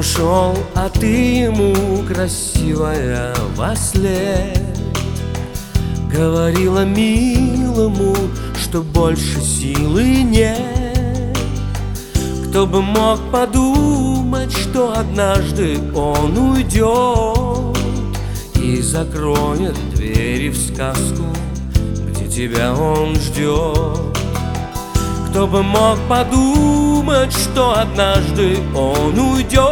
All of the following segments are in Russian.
ушел, а ты ему, красивая, во след говорила милому, что больше силы нет. Кто бы мог подумать, что однажды он уйдет и закроет двери в сказку, где тебя он ждет. Кто бы мог подумать, что однажды он уйдет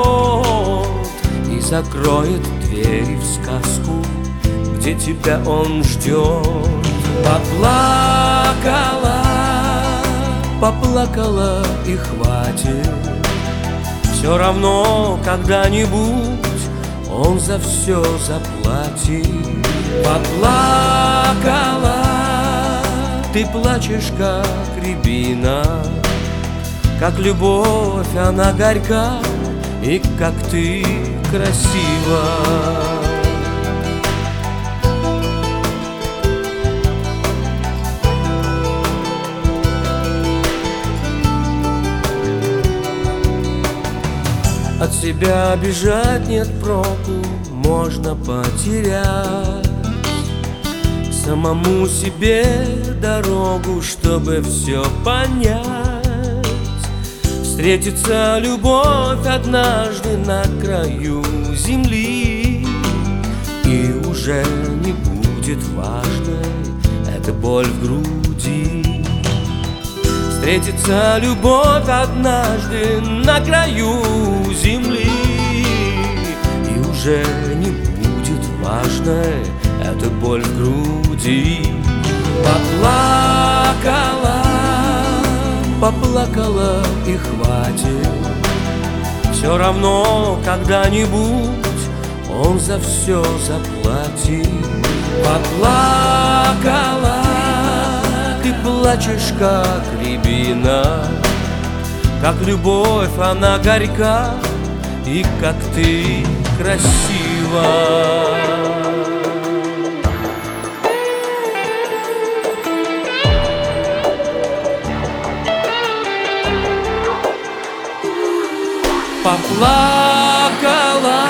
и закроет двери в сказку, где тебя он ждет. Поплакала, поплакала и хватит. Все равно когда-нибудь он за все заплатит. Поплакала, ты плачешь, как рябина, как любовь она горька, и как ты красива. От себя бежать нет проку, можно потерять самому себе дорогу, чтобы все понять. Встретится любовь однажды на краю земли, и уже не будет важной эта боль в груди. Встретится любовь однажды на краю земли, и уже не будет важной эта боль в груди. Поплакала, поплакала и хватит. Все равно когда-нибудь он за все заплатит. Поплакала, ты плачешь, как рябина, как любовь она горька, и как ты красива. Поплакала,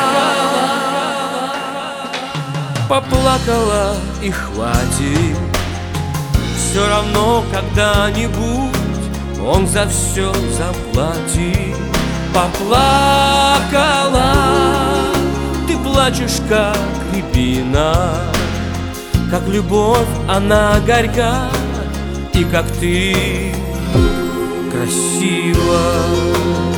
поплакала и хватит. Все равно когда-нибудь он за все заплатит. Поплакала, ты плачешь, как рябина, как любовь она горька, и как ты красива.